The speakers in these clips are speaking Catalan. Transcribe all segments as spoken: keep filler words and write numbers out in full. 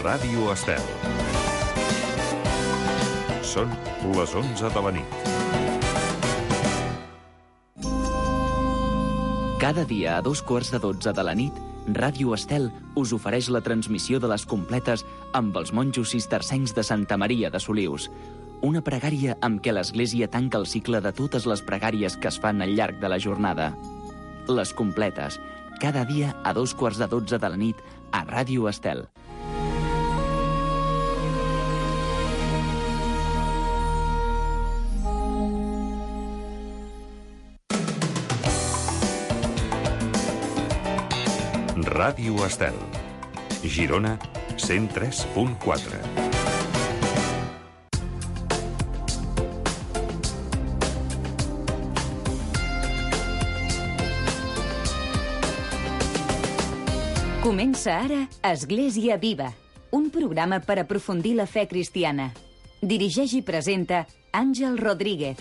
Ràdio Estel. Són les onze de la nit. Cada dia a dos quarts de dotze de la nit, Ràdio Estel us ofereix la transmissió de les completes amb els monjos cistercencs de Santa Maria de Solius. Una pregària amb què l'Església tanca el cicle de totes les pregàries que es fan al llarg de la jornada. Les completes, cada dia a dos quarts de dotze de la nit a Ràdio Estel. Ràdio Estel. Girona, cent tres punt quatre. Comença ara Església Viva, un programa per aprofundir la fe cristiana. Dirigeix i presenta Àngel Rodríguez.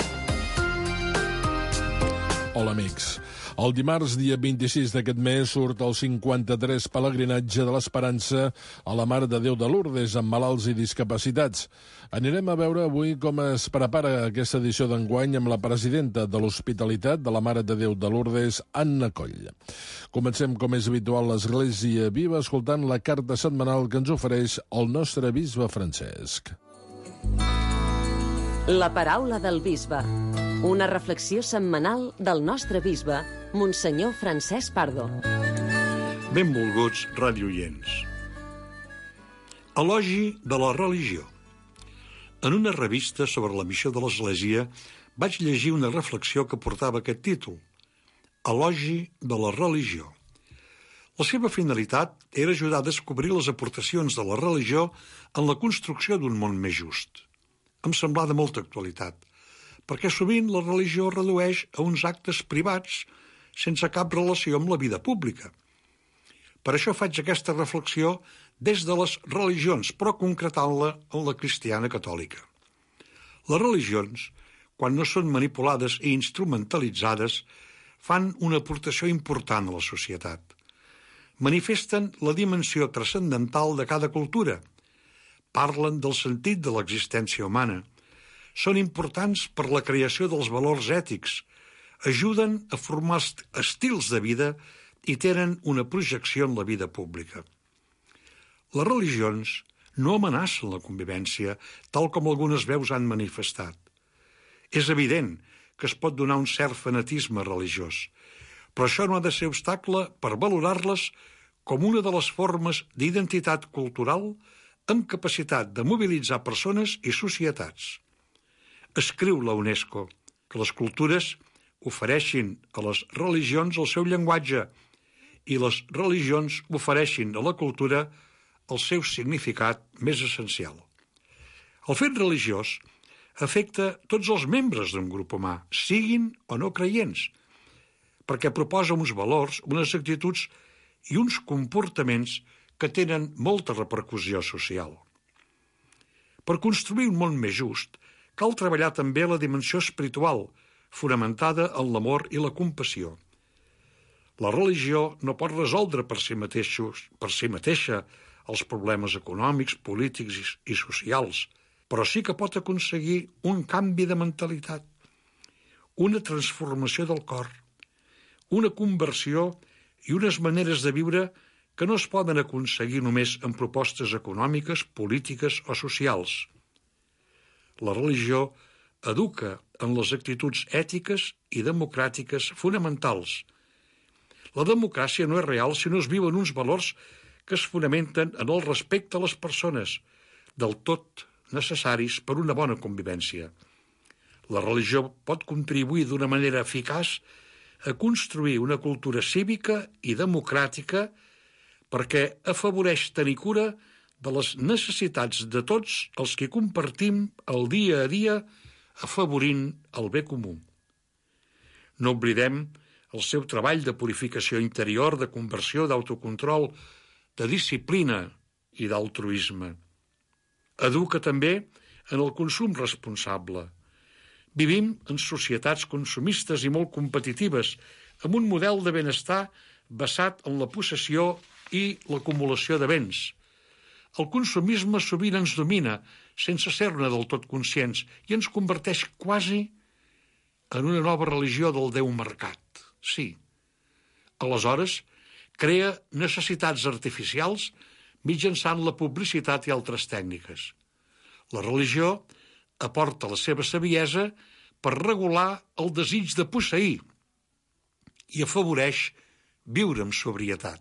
Hola, amics. El dimarts, dia vint-i-sis d'aquest mes, surt el cinquanta-tres pelegrinatge de l'Esperança a la Mare de Déu de Lourdes amb malalts i discapacitats. Anirem a veure avui com es prepara aquesta edició d'enguany amb la presidenta de l'Hospitalitat de la Mare de Déu de Lourdes, Anna Coll. Comencem, com és habitual, l'Església Viva, escoltant la carta setmanal que ens ofereix el nostre bisbe Francesc. La paraula del bisbe. Una reflexió setmanal del nostre bisbe, Monsenyor Francesc Pardo. Benvolguts radioients. Elogi de la religió. En una revista sobre la missió de l'Església vaig llegir una reflexió que portava aquest títol: Elogi de la religió. La seva finalitat era ajudar a descobrir les aportacions de la religió en la construcció d'un món més just. Em semblava de molta actualitat, perquè sovint la religió redueix a uns actes privats sense cap relació amb la vida pública. Per això faig aquesta reflexió des de les religions, però concretant-la en la cristiana catòlica. Les religions, quan no són manipulades i instrumentalitzades, fan una aportació important a la societat. Manifesten la dimensió transcendental de cada cultura, parlen del sentit de l'existència humana, són importants per la creació dels valors ètics, ajuden a formar estils de vida i tenen una projecció en la vida pública. Les religions no amenacen la convivència, tal com algunes veus han manifestat. És evident que es pot donar un cert fanatisme religiós, però això no ha de ser obstacle per valorar-les com una de les formes d'identitat cultural amb capacitat de mobilitzar persones i societats. Escriu la UNESCO que les cultures ofereixin a les religions el seu llenguatge i les religions ofereixin a la cultura el seu significat més essencial. El fet religiós afecta tots els membres d'un grup humà, siguin o no creients, perquè proposa uns valors, unes actituds i uns comportaments que tenen molta repercussió social. Per construir un món més just, cal treballar també la dimensió espiritual, fonamentada en l'amor i la compassió. La religió no pot resoldre per si mateixos, per si mateixa els problemes econòmics, polítics i socials, però sí que pot aconseguir un canvi de mentalitat, una transformació del cor, una conversió i unes maneres de viure que no es poden aconseguir només amb propostes econòmiques, polítiques o socials. La religió educa en les actituds ètiques i democràtiques fonamentals. La democràcia no és real si no es viuen uns valors que es fonamenten en el respecte a les persones, del tot necessaris per una bona convivència. La religió pot contribuir d'una manera eficaç a construir una cultura cívica i democràtica perquè afavoreix tenir cura de les necessitats de tots els que compartim el dia a dia afavorint el bé comú. No oblidem el seu treball de purificació interior, de conversió, d'autocontrol, de disciplina i d'altruisme. Educa també en el consum responsable. Vivim en societats consumistes i molt competitives, amb un model de benestar basat en la possessió i l'acumulació de béns. El consumisme sovint ens domina, sense ser-ne del tot conscients, i ens converteix quasi en una nova religió del Déu mercat. Sí. Aleshores, crea necessitats artificials mitjançant la publicitat i altres tècniques. La religió aporta la seva saviesa per regular el desig de posseir i afavoreix viure amb sobrietat.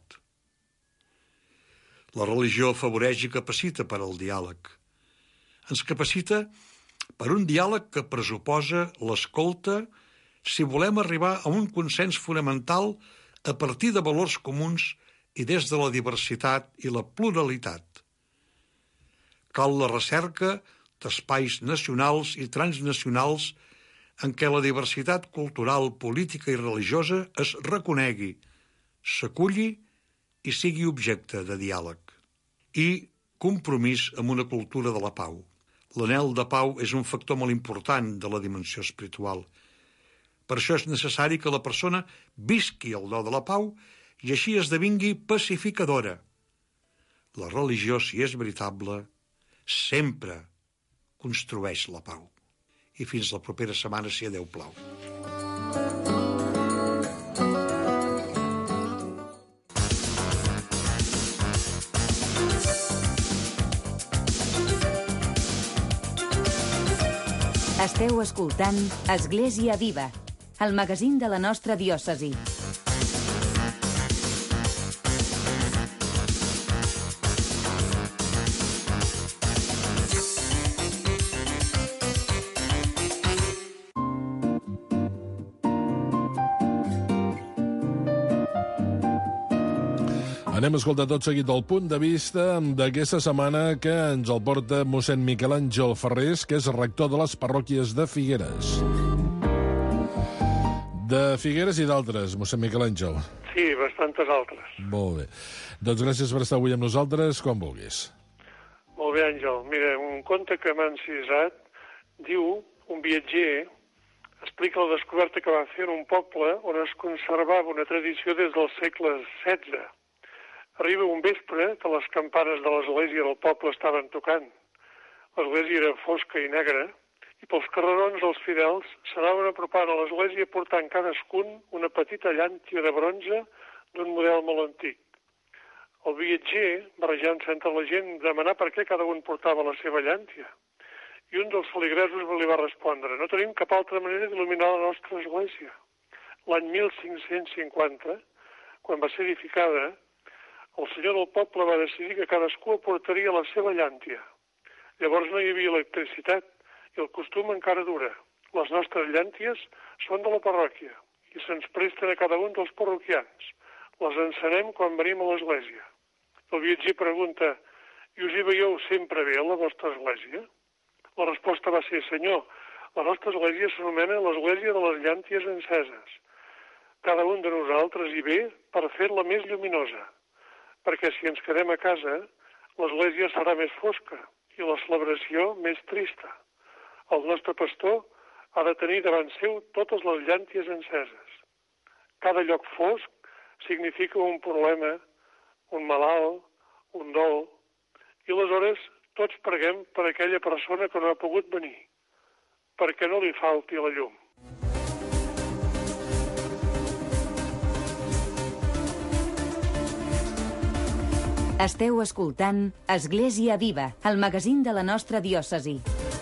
La religió afavoreix i capacita per al diàleg. Ens capacita per un diàleg que pressuposa l'escolta si volem arribar a un consens fonamental a partir de valors comuns i des de la diversitat i la pluralitat. Cal la recerca d'espais nacionals i transnacionals en què la diversitat cultural, política i religiosa es reconegui, s'aculli i sigui objecte de diàleg. I compromís amb una cultura de la pau. L'anhel de pau és un factor molt important de la dimensió espiritual. Per això és necessari que la persona visqui el do de la pau i així esdevingui pacificadora. La religió, si és veritable, sempre construeix la pau. I fins la propera setmana, si a Déu plau. Esteu escoltant Església Viva, el magazín de la nostra diòcesi. Anem a escoltar tot seguit el punt de vista d'aquesta setmana que ens el porta mossèn Miquel Àngel Ferrés, que és rector de les parròquies de Figueres. De Figueres i d'altres, mossèn Miquel Àngel. Sí, bastantes altres. Molt bé. Doncs gràcies per estar avui amb nosaltres, quan vulguis. Molt bé, Àngel. Mira, un conte que m'ha encisat diu, un viatger explica la descoberta que va fer en un poble on es conservava una tradició des del segle setze. Arriba un vespre que les campanes de l'església del poble estaven tocant. L'església era fosca i negra i pels carrerons els fidels s'anaven apropant a l'església portant cadascun una petita llàntia de bronze d'un model molt antic. El viatger, barrejant-se entre la gent, demanà per què cada un portava la seva llàntia. I un dels feligresos li va respondre: no tenim cap altra manera d'il·luminar la nostra església. L'any mil cinc-cents cinquanta, quan va ser edificada, el senyor del poble va decidir que cadascú aportaria la seva llàntia. Llavors no hi havia electricitat i el costum encara dura. Les nostres llànties són de la parròquia i se'ns presten a cada un dels parroquians. Les encenem quan venim a l'església. El viatger pregunta: i us hi veieu sempre bé a la vostra església? La resposta va ser: senyor, la nostra església s'anomena l'església de les llànties enceses. Cada un de nosaltres hi ve per fer-la més lluminosa, perquè si ens quedem a casa, l'església serà més fosca i la celebració més trista. El nostre pastor ha de tenir davant seu totes les llànties enceses. Cada lloc fosc significa un problema, un malalt, un dol, i aleshores tots preguem per aquella persona que no ha pogut venir, perquè no li falti la llum. Esteu escoltant Església Viva, el magazín de la nostra diòcesi.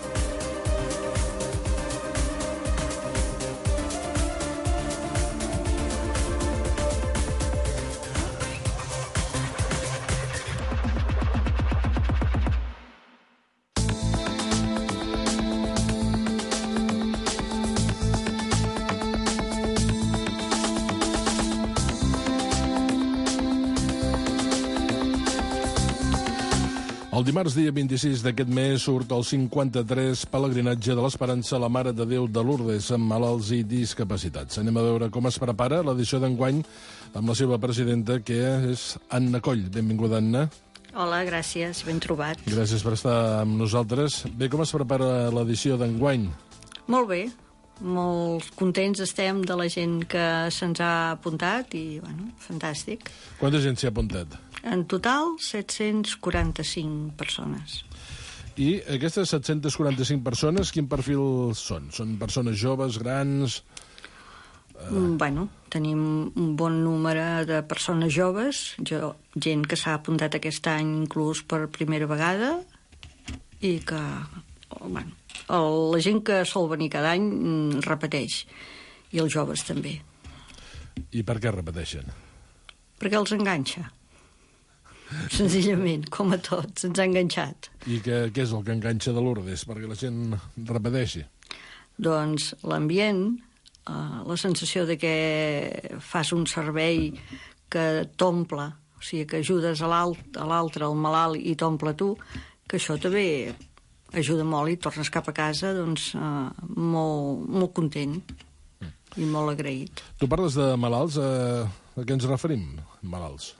El dimarts, dia vint-i-sis d'aquest mes, surt el cinquanta-tres pelegrinatge de l'Esperança a la Mare de Déu de Lourdes amb malalts i discapacitats. Anem a veure com es prepara l'edició d'enguany amb la seva presidenta, que és Anna Coll. Benvinguda, Anna. Hola, gràcies, ben trobat. Gràcies per estar amb nosaltres. Bé, com es prepara l'edició d'enguany? Molt bé, molt contents estem de la gent que se'ns ha apuntat i, bueno, fantàstic. Quanta gent s'hi ha apuntat? En total, set-cents quaranta-cinc persones. I aquestes set-cents quaranta-cinc persones, quin perfil són? Són persones joves, grans? Uh... Bueno, tenim un bon número de persones joves, jo, gent que s'ha apuntat aquest any inclús per primera vegada i que, bueno, la gent que sol venir cada any repeteix, i els joves també. I per què repeteixen? Perquè els enganxa. Senzillament, com a tots, ens ha enganxat. I què, què és el que enganxa de Lourdes perquè la gent repeteixi? Doncs l'ambient, eh, la sensació de que fas un servei que t'omple, o sigui, que ajudes a l'altre, al malalt, i t'omple tu, que això també ajuda molt i tornes cap a casa doncs, eh, molt, molt content mm. i molt agraït. Tu parles de malalts, eh, a què ens referim, malalts?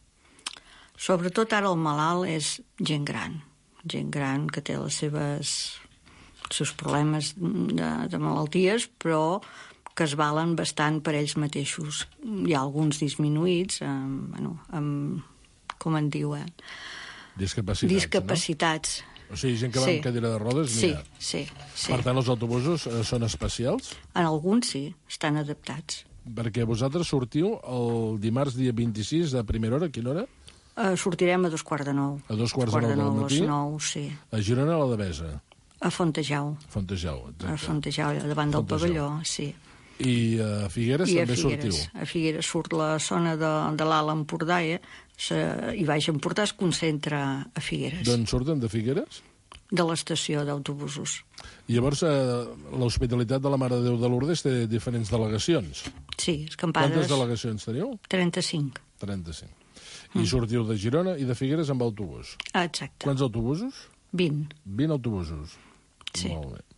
Sobretot ara el malalt és gent gran, gent gran que té les seves, els seus problemes de, de malalties, però que es valen bastant per ells mateixos. Hi ha alguns disminuïts, amb, bueno, amb, com en diuen? Discapacitats, Discapacitats. No? O sigui, gent que va sí. amb cadira de rodes, sí, mira. Sí, sí. Per tant, els autobusos eh, són especials? En alguns sí, estan adaptats. Perquè vosaltres sortiu el dimarts dia vint-i-sis a primera hora, a quina hora? Uh, sortirem a dos quarts de nou. A dos quarts de nou del matí? A les nou, sí. A Girona, a la Devesa? A Fontejau. Fontejau, exacte. A Fontejau, davant del pavelló, sí. I a Figueres I també a Figueres, sortiu? A Figueres surt la zona de, de l'Alt Empordà, eh? I Baix Empordà es concentra a Figueres. D'on surten, de Figueres? De l'estació d'autobusos. I llavors, eh, l'Hospitalitat de la Mare de Déu de Lourdes té diferents delegacions? Sí, escampades... Quantes delegacions teniu? trenta-cinc. trenta-cinc. I sortiu de Girona i de Figueres amb autobús? Exacte. Quants autobusos? vint. vint autobusos. Sí. Molt bé.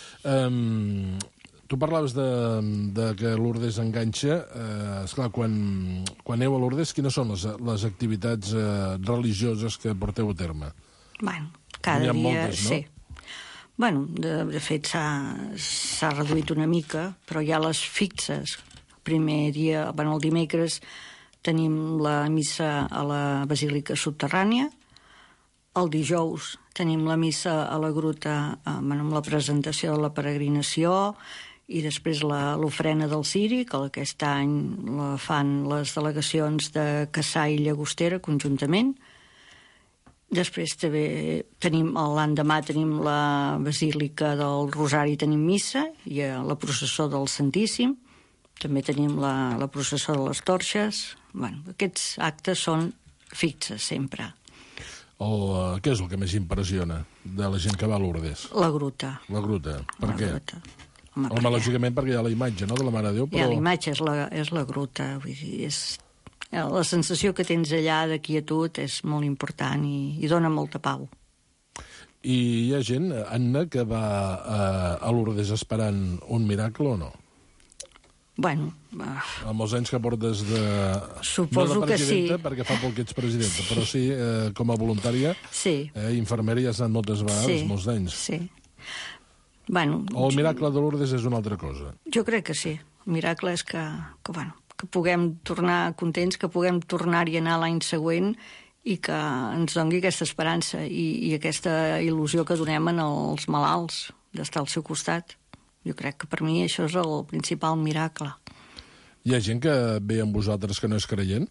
Um, tu parlaves de, de que Lourdes enganxa. Uh, esclar, quan, quan aneu a Lourdes, quines són les, les activitats uh, religioses que porteu a terme? Bueno, cada dia... Moltes, no? Sí. Bueno, de, de fet s'ha reduït una mica, però hi ha les fixes. El primer dia, bueno, el dimecres, tenim la missa a la Basílica Subterrània. El dijous tenim la missa a la gruta amb la presentació de la peregrinació i després l'ofrena del Ciri, que aquest any la fan les delegacions de Cassà i Llagostera conjuntament. Després també tenim, l'endemà tenim la Basílica del Rosari, tenim missa, i la processó del Santíssim. També tenim la, la processó de les torxes. Bueno, aquests actes són fixes, sempre. El, uh, què és el que més impressiona de la gent que va a Lourdes? La gruta. La gruta. Per la què? Gruta. Home, Home, lògicament perquè hi ha la imatge, no?, de la Mare de Déu, però... Ja, la imatge és la, és la gruta. Vull dir, és... La sensació que tens allà de quietud és molt important i, i dona molta pau. I hi ha gent, Anna, que va a, a Lourdes esperant un miracle o no? Bueno... Uh, amb els anys que portes de... Suposo no de presidenta, que sí. perquè fa poc que ets presidenta, però sí, eh, com a voluntària, sí. eh, infermera, ja has anat moltes vegades, sí. molts d'anys. Sí. Bueno, o el miracle de Lourdes és una altra cosa? Jo crec que sí. El miracle és que, que, bueno, que puguem tornar contents, que puguem tornar-hi a anar l'any següent i que ens doni aquesta esperança i, i aquesta il·lusió que donem als malalts d'estar al seu costat. Jo crec que per mi això és el principal miracle. Hi ha gent que ve amb vosaltres que no és creient?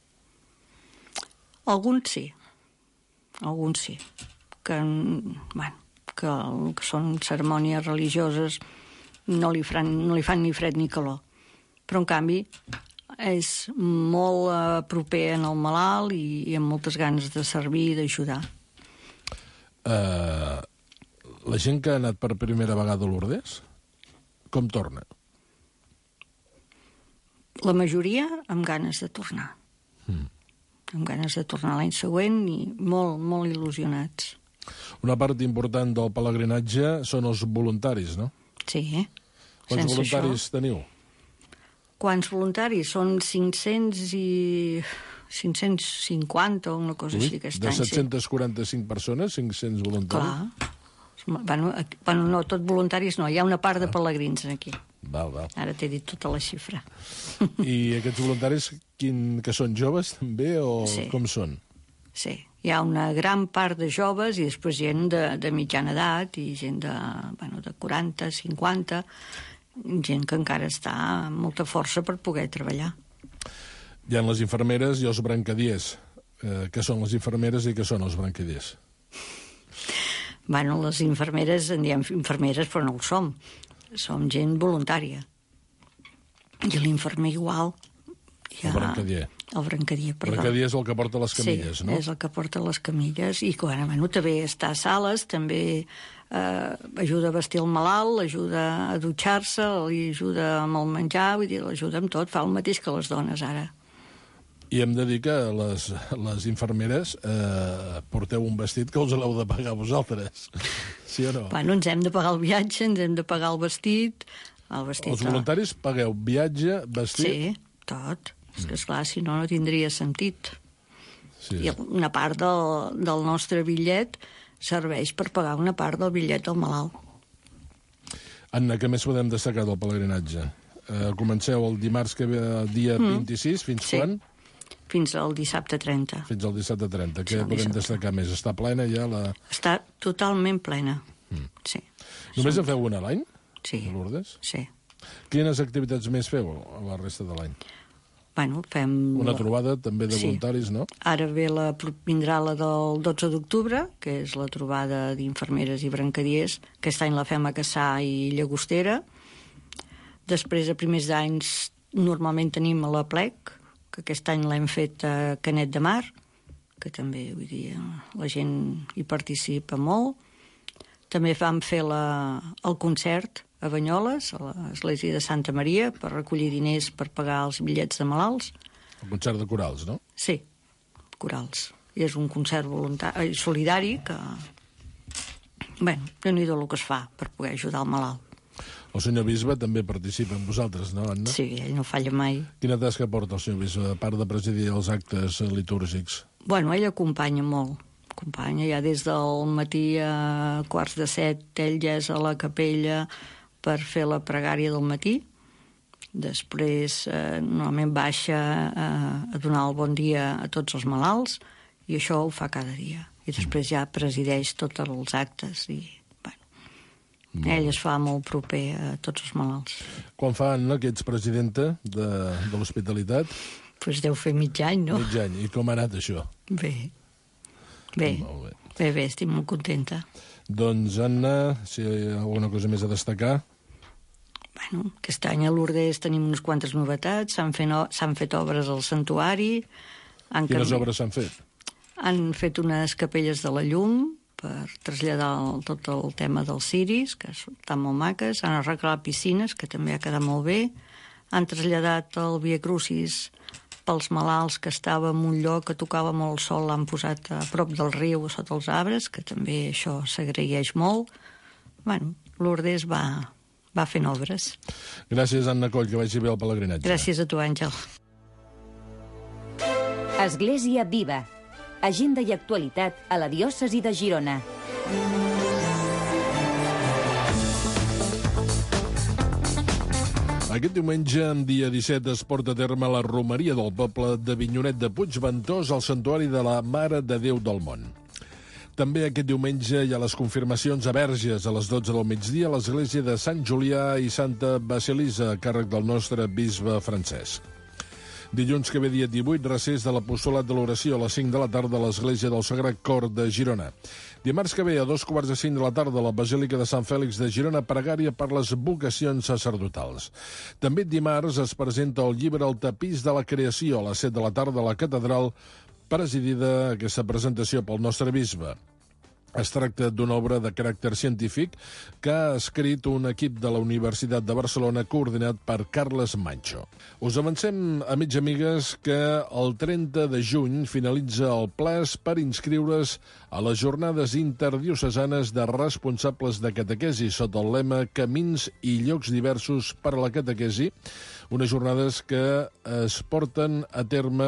Alguns sí. Alguns sí. Que, bueno, que, que són cerimònies religioses, no li, fan, no li fan ni fred ni calor. Però, en canvi, és molt eh, proper en el malalt i, i amb moltes ganes de servir i d'ajudar. Uh, la gent que ha anat per primera vegada a Lourdes, com torna? La majoria amb ganes de tornar. Mm. Amb ganes de tornar l'any següent i molt, molt il·lusionats. Una part important del pelegrinatge són els voluntaris, no? Sí. Quants Sense voluntaris això... teniu? Quants voluntaris? Són cinc-cents i... cinc-cents cinquanta o una cosa Ui, així aquest any. De set-cents quaranta-cinc sí. persones, cinc-cents voluntaris? Clar. Bueno, aquí, bueno, no, tot voluntaris no, hi ha una part de pelegrins aquí. Val, val. Ara t'he dit tota la xifra. I aquests voluntaris, quin, que són joves també, o Sí. com són? Sí, hi ha una gran part de joves i després gent de, de mitjana edat i gent de, bueno, de quaranta, cinquanta, gent que encara està amb molta força per poder treballar. Hi ha les infermeres i els brancadiers. Eh, què són les infermeres i què són els brancadiers? Bueno, les infermeres, en diem infermeres, però no ho som. Som gent voluntària. I l'infermer igual. El brancadier. El brancadier, El perdó. brancadier és el que porta les camilles, sí, no? Sí, és el que porta les camilles. I quan, bueno, també està a sales, també eh, ajuda a vestir el malalt, ajuda a dutxar-se, li ajuda amb el menjar, vull dir, l'ajuda amb tot, fa el mateix que les dones ara. I hem de dir que les, les infermeres eh, porteu un vestit que us l'heu de pagar vosaltres, sí o no? Bueno, ens hem de pagar el viatge, ens hem de pagar el vestit... El vestit Els voluntaris pagueu viatge, vestit... Sí, tot. És que, esclar, si no, no tindria sentit. Sí. I una part del, del nostre bitllet serveix per pagar una part del bitllet del malalt. Anna, què més podem destacar del pelegrinatge? Eh, comenceu el dimarts que ve, dia mm. vint-i-sis, fins Sí. quan? Fins al dissabte trenta. Fins al dissabte trenta. Què Sí, el podem dissabte. destacar més? Està plena ja la... Està totalment plena. Mm. Sí. Només en feu una a l'any? Sí. A Lourdes? Sí. Quines activitats més feu a la resta de l'any? Bueno, fem... Una trobada també de Sí. voluntaris, no? Ara ve la, vindrà la del dotze d'octubre, que és la trobada d'infermeres i brancadiers. Aquest any la fem a Cassà i Llagostera. Després, a primers d'anys, normalment tenim a la Plec, que aquest any l'hem fet a Canet de Mar, que també, vull dir, la gent hi participa molt. També vam fer la, el concert a Banyoles, a l'església de Santa Maria, per recollir diners per pagar els bitllets de malalts. El concert de corals, no? Sí, corals. I és un concert voluntari, solidari que... Bé, déu-n'hi-do el que es fa per poder ajudar el malalt. El senyor bisbe també participa amb vosaltres, no, Anna? Sí, ell no falla mai. Quina tasca porta el senyor bisbe, a part de presidir els actes litúrgics? Bueno, ell acompanya molt. Acompanya ja des del matí a quarts de set, ell ja és a la capella per fer la pregària del matí. Després, eh, normalment baixa eh, a donar el bon dia a tots els malalts, i això ho fa cada dia. I després ja presideix tots els actes i, bueno, ell es fa molt proper a tots els malalts. Quan fa, Anna, que ets presidenta de, de l'Hospitalitat? Doncs pues deu fer mig any, no? Mig any. I com ha anat això? Bé. Bé. Molt bé. Bé, bé, estic molt contenta. Doncs, Anna, si hi ha alguna cosa més a destacar... Bueno, aquest any a Lourdes tenim unes quantes novetats, s'han fet, no, s'han fet obres al santuari... Han Quines canvi... obres s'han fet? Han fet unes capelles de la llum per traslladar el, tot el tema dels ciris, que estan molt maques. Han arreglat piscines, que també ha quedat molt bé. Han traslladat el Via Crucis pels malalts, que estava en un lloc que tocava molt el sol, l'han posat a prop del riu, sota els arbres, que també això s'agraeix molt. Bueno, Lourdes va, va fent obres. Gràcies, Anna Coll, que vagi bé el pelegrinatge. Gràcies a tu, Àngel. Església Viva. Agenda i actualitat a la diòcesi de Girona. Aquest diumenge, en dia disset, es porta a terme la romeria del poble de Vinyonet de Puigventós al santuari de la Mare de Déu del Món. També aquest diumenge hi ha les confirmacions a Verges a les dotze del migdia a l'església de Sant Julià i Santa Basilisa, a càrrec del nostre bisbe Francesc. Dilluns que ve dia divuit, recés de l'apostolat de l'oració a les cinc de la tarda a l'església del Sagrat Cor de Girona. Dimarts que ve a dos quarts de cinc de la tarda a la Basílica de Sant Fèlix de Girona, pregària per les vocacions sacerdotals. També dimarts es presenta el llibre El tapís de la creació a les set de la tarda a la catedral, presidida aquesta presentació pel nostre bisbe. Es tracta d'una obra de caràcter científic que ha escrit un equip de la Universitat de Barcelona coordinat per Carles Mancho. Us avancem, amics i amigues, que el trenta de juny finalitza el plaç per inscriure's a les jornades interdiocesanes de responsables de catequesi sota el lema Camins i llocs diversos per a la catequesi, unes jornades que es porten a terme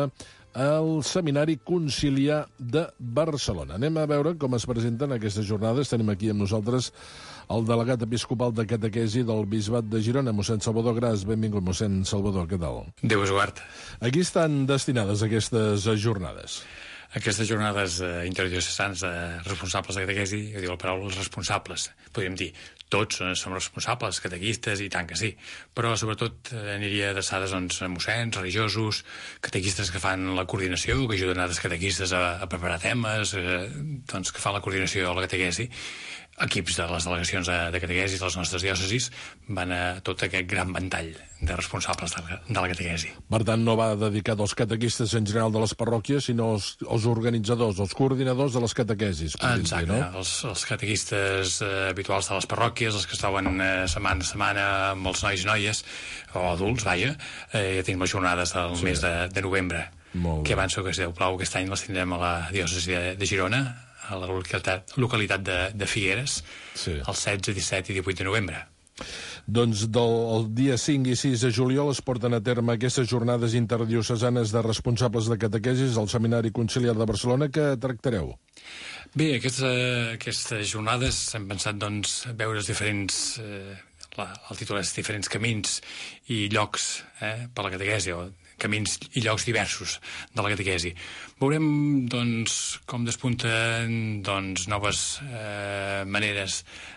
al Seminari Conciliar de Barcelona. Anem a veure com es presenten aquestes jornades. Tenim aquí amb nosaltres el delegat episcopal de catequesi del Bisbat de Girona, mossèn Salvador Gras. Benvingut, mossèn Salvador, què tal? Déu us guard. A qui estan destinades aquestes jornades? Aquestes jornades eh, interdiocesanes de responsables de catequesi, jo dic la paraula els responsables, podríem dir, tots eh, som responsables, catequistes, i tant que sí, però sobretot eh, aniria adreçades doncs, a mossens, religiosos, catequistes que fan la coordinació, que ajuden altres catequistes a, a preparar temes, eh, doncs, que fan la coordinació de la catequesi. Equips de les delegacions de, de catequesi de les nostres diòcesis van a tot aquest gran ventall de responsables de la, de la catequesi. Per tant, no va dedicat als catequistes en general de les parròquies, sinó als, als organitzadors, als coordinadors de les catequesis. Exacte, dir, no? els, els catequistes eh, habituals de les parròquies, els que es troben eh, setmana a setmana amb els nois i noies, o adults, vaja, eh, ja tenim les jornades del sí. mes de, de novembre, que avanço que si Déu plau aquest any les tindrem a la diòcesi de, de Girona, a la localitat, localitat de, de Figueres, sí. el setze, disset i divuit de novembre. Doncs del el dia cinc i sis de juliol es porten a terme aquestes jornades interdiocesanes de responsables de catequesis al Seminari Conciliar de Barcelona. Que tractareu? Bé, aquestes, aquestes jornades hem pensat doncs, veure els diferents... Eh, la, el títol és diferents camins i llocs eh, per la catequesi, o camins i llocs diversos de la catequesi. Veurem, doncs, com despunten doncs, noves eh, maneres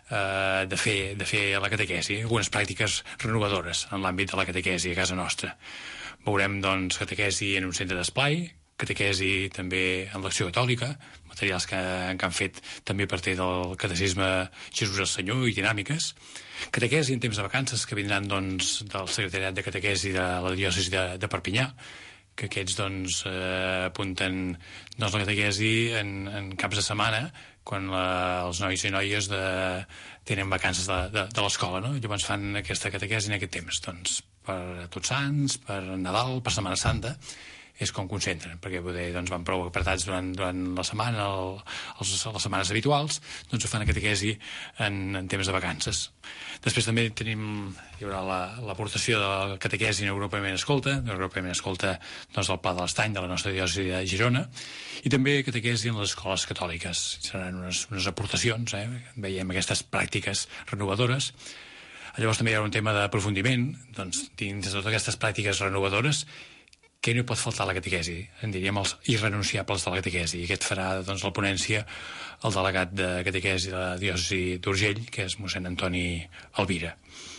eh, de, fer, de fer la catequesi, algunes pràctiques renovadores en l'àmbit de la catequesi a casa nostra. Veurem, doncs, catequesi en un centre d'esplai, catequesi també en l'Acció Catòlica, materials que, que han fet també a partir del Catecisme Jesús el Senyor i dinàmiques, catequesi en temps de vacances que vindran doncs, del Secretariat de Catequesi de la diòcesi de, de Perpinyà, que aquests doncs, eh, apunten doncs, la catequesi en, en caps de setmana quan la, els nois i noies de, tenen vacances de, de, de l'escola, no? Llavors fan aquesta catequesi en aquest temps, doncs, per Tots Sants, per Nadal, per Setmana Santa, és com concentren, perquè poder, doncs, van prou apretats durant, durant la setmana, el, els, les setmanes habituals, doncs ho fan a catequesi en, en temps de vacances. Després també tenim, hi haurà l'aportació la, de la catequesi en Europament Escolta, Europament Escolta doncs, del Pla de l'Estany, de la nostra diòcesi de Girona, i també catequesi en les escoles catòliques. Seran unes, unes aportacions, eh? Veiem aquestes pràctiques renovadores. Llavors també hi haurà un tema d'aprofundiment, doncs, dins de totes aquestes pràctiques renovadores, que no hi pot faltar la catequesi, en diríem els irrenunciables de la catequesi, i aquest farà doncs, la ponència el delegat de catequesi de la diòcesi d'Urgell, que és mossèn Antoni Alvira.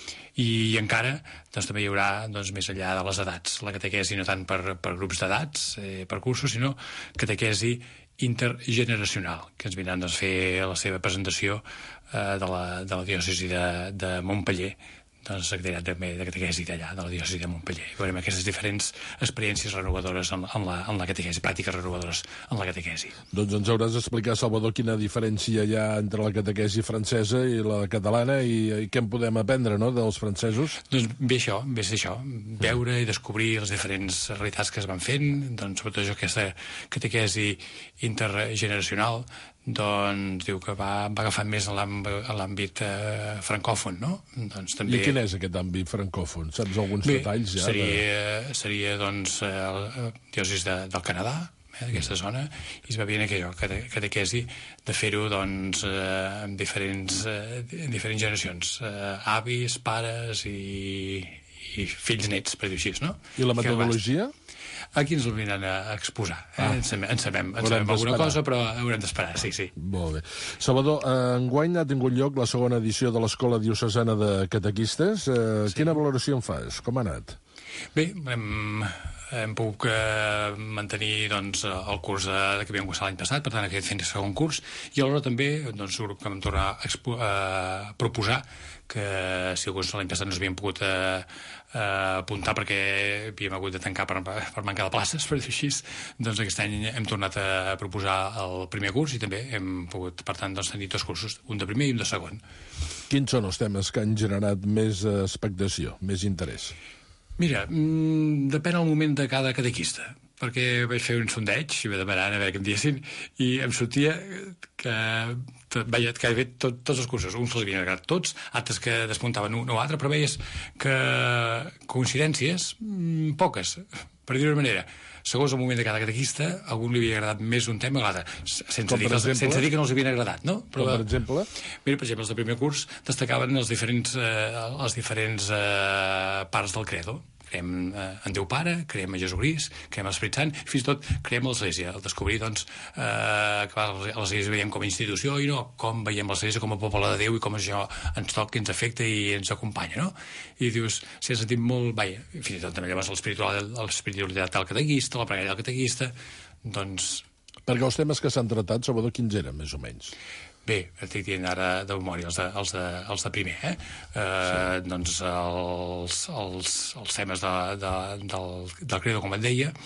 I encara doncs, també hi haurà, doncs, més enllà de les edats, la catequesi no tant per, per grups d'edats, eh, per cursos, sinó catequesi intergeneracional, que ens vindran doncs, a fer la seva presentació eh, de, la, de la diòcesi de, de Montpeller, doncs, secretariat de, de catequesi d'allà, de la diòcesi de Montpeller. I veurem aquestes diferents experiències renovadores en, en, la, en la catequesi, pràctiques renovadores en la catequesi. Doncs ens hauràs d'explicar, Salvador, quina diferència hi ha entre la catequesi francesa i la catalana i, i què en podem aprendre, no?, dels francesos. Doncs bé això, bé és això, veure i descobrir les diferents realitats que es van fent, doncs sobretot aquesta catequesi intergeneracional, doncs diu que va, va agafant més a l'àmbit eh, francòfon, no? Doncs, també... I quin és aquest àmbit francòfon? Saps alguns Bé, detalls ja? Seria, de... seria doncs, el diòcesis de, del Canadà, eh, d'aquesta zona, i es va veient que allò, catequesi, de fer-ho doncs, eh, en diferents, eh, en diferents generacions, eh, avis, pares i, i fills nets, per dir així, no? I la metodologia? Aquí ens ho vindran a exposar. Eh? Ah. En sabem, en sabem, en sabem alguna cosa, però haurem d'esperar, sí, sí. Molt bé. Salvador, enguany ha tingut lloc la segona edició de l'Escola Diocesana de Catequistes. Eh, sí. Quina valoració en fas? Com ha anat? Bé, hem, hem pogut eh, mantenir doncs, el curs de, que havíem començat l'any passat, per tant, aquest fent el segon curs, i alhora també doncs, que vam tornar a, expo, a proposar que si alguns l'any passat no s'havien pogut eh, eh, apuntar perquè havíem hagut de tancar per, per mancar de places, per dir així, doncs aquest any hem tornat a proposar el primer curs i també hem pogut, per tant, doncs, tenir dos cursos, un de primer i un de segon. Quins són els temes que han generat més expectació, més interès? Mira, mmm, depèn el moment de cada catequista, perquè vaig fer un sondeig i vaig demanar a veure què em diessin i em sortia que veia que havia fet tot, tots els cursos, uns els havien agradat tots, altres que despuntaven un o altre, però veies que coincidències mmm, poques, per dir-ho d'una manera. segons el moment de cada catequista, a algun li havia agradat més un tema que l'altre, sense, dir que, exemple? sense dir que no els havien agradat, no? Però, com per exemple? Mira, per exemple, els de primer curs destacaven els diferents, eh, les diferents eh, parts del credo. Creiem eh, en Déu Pare, creiem a Jesucrist, creiem l'Esperit Sant, i fins i tot creiem l'Església. Al descobrir, doncs, eh, que a l'Església veiem com a institució i no com veiem l'Església com a poble de Déu i com això ens toca, ens afecta i ens acompanya, no? I dius, s'hi ha sentit molt... Vaja, fins i tot també llavors l'espiritualitat del catequista, la pregària del catequista, doncs... Perquè els temes que s'han tratat, sobretot quins eren, més o menys? Bé, estic dient ara de memòria, els de, els de, els de primer, eh? eh sí. Doncs els, els, els temes de, de, del, del credo, com et deia,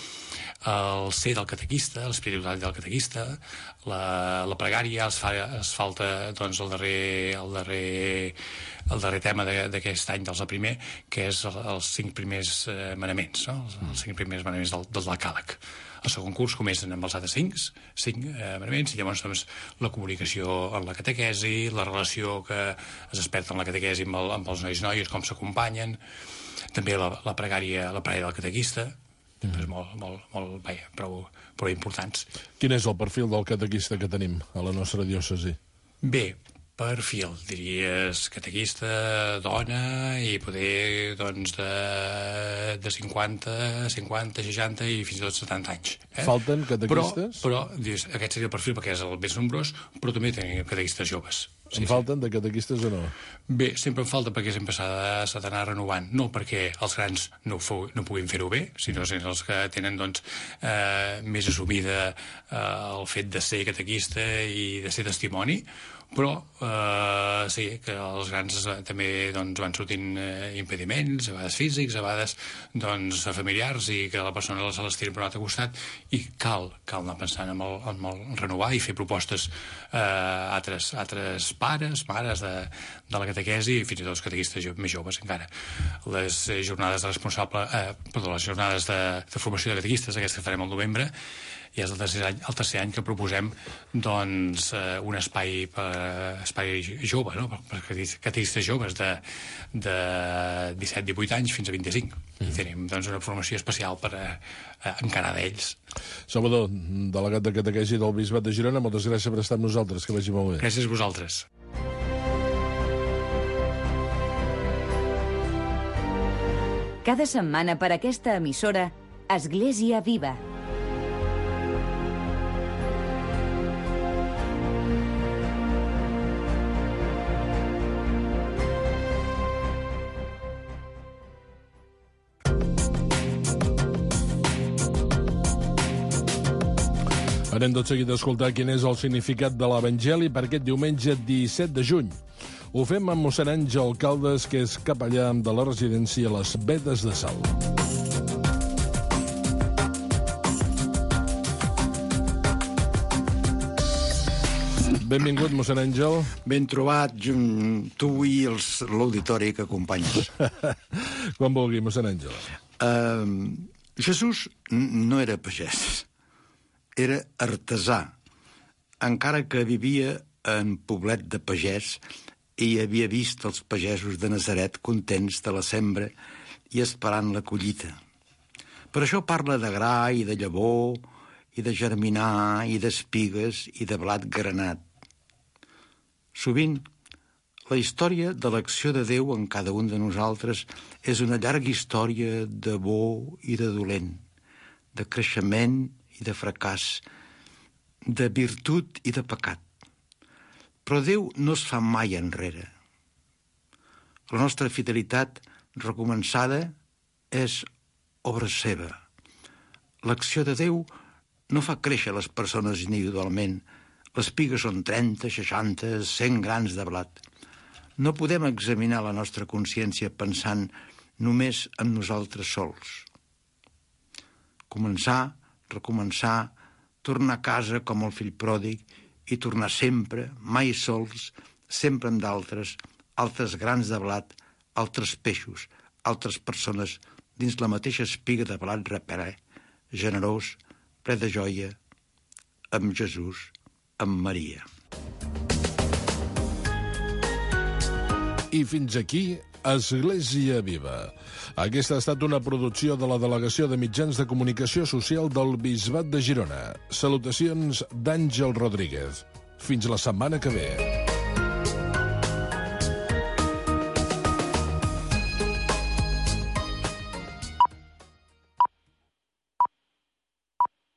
el ser del catequista, l'espiritualitat del catequista, la, la pregària, es, fa, es falta doncs, el, darrer, el, darrer, el darrer tema d'aquest any dels de primer, que és els cinc primers eh, manaments, no? els, els cinc primers manaments del, del decàleg. El segon curs comencen amb els altres cinc, cinc eh, manaments, i llavors doncs, la comunicació en la catequesi, la relació que es desperta en la catequesi amb, el, amb els nois i noies, com s'acompanyen, també la, la pregària, la pregària del catequista, mm. és molt, molt, molt, vaja, prou, prou importants. Quin és el perfil del catequista que tenim a la nostra diòcesi? Bé, perfil, diries catequista, dona, i poder, doncs, de, de cinquanta, cinquanta, seixanta i fins i tot setanta anys. Eh? Falten catequistes? Però, però dius, aquest seria el perfil perquè és el més nombrós, però també tenim catequistes joves. Sí, en falten de catequistes o no? Bé, sempre en falta perquè sempre s'ha d'anar renovant. No perquè els grans no, fou, no puguin fer-ho bé, sinó els que tenen doncs, eh, més assumida eh, el fet de ser catequista i de ser testimoni, però eh, sí, que els grans també doncs, van sortint eh, impediments, a vegades físics, a vegades doncs, familiars, i que la persona se les tira per un altre costat, i cal, cal anar pensant en el, en el renovar i fer propostes a eh, altres, altres pares, mares de, de la catequesi, i fins i tot els catequistes jo, més joves encara. Les jornades de responsable, eh, perdó, les jornades de, de formació de catequistes, aquestes que farem al novembre, i és el tercer any, el tercer any que proposem doncs, eh, un espai per espai jove, no? Per catequistes joves de, de disset divuit anys fins a vint-i-cinc. Mm. I tenim doncs, una formació especial per a, a encarar d'ells. Salvador, delegat de catequesi del Bisbat de Girona, moltes gràcies per estar amb nosaltres, que vagi molt bé. Gràcies a vosaltres. Cada setmana per aquesta emissora, Església Viva. Anem tot seguit a escoltar quin és el significat de l'Evangeli per aquest diumenge disset de juny. Ho fem amb mossèn Àngel Caldes, que és capellà de la residència Les Vedes de Sal. Benvingut, mossèn Àngel. Ben trobat, tu i l'auditori que acompanyes. Quan vulgui, mossèn Àngel. Uh, Jesús no era pagès, era artesà, encara que vivia en poblet de pagès i havia vist els pagesos de Nazaret contents de la sembra i esperant la collita. Per això parla de gra i de llavor, i de germinar, i d'espigues, i de blat granat. Sovint, la història de l'acció de Déu en cada un de nosaltres és una llarga història de bo i de dolent, de creixement i de fracàs, de virtut i de pecat. Però Déu no es fa mai enrere. La nostra fidelitat recomençada és obra seva. L'acció de Déu no fa créixer les persones individualment. Les pigues són trenta, seixanta, cent grans de blat. No podem examinar la nostra consciència pensant només en nosaltres sols. Començar, recomençar, tornar a casa com el fill pròdig i tornar sempre, mai sols, sempre amb d'altres, altres grans de blat, altres peixos, altres persones dins la mateixa espiga de blat reperè, generós, ple de joia, amb Jesús, amb Maria. I fins aquí Església Viva. Aquesta ha estat una producció de la Delegació de Mitjans de Comunicació Social del Bisbat de Girona. Salutacions d'Àngel Rodríguez. Fins la setmana que ve.